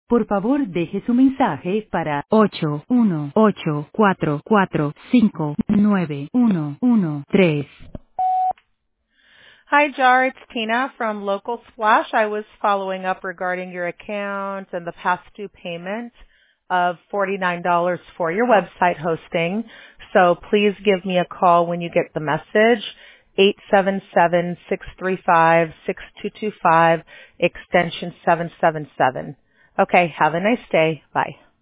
Por favor, deje su mensaje para 81844591113. Hi, Jar. It's Tina from Local Splash. I was following up regarding your account and the past due payment of $49 for your website hosting. So please give me a call when you get the message. 877-635-6225, extension 777. Okay, have a nice day. Bye.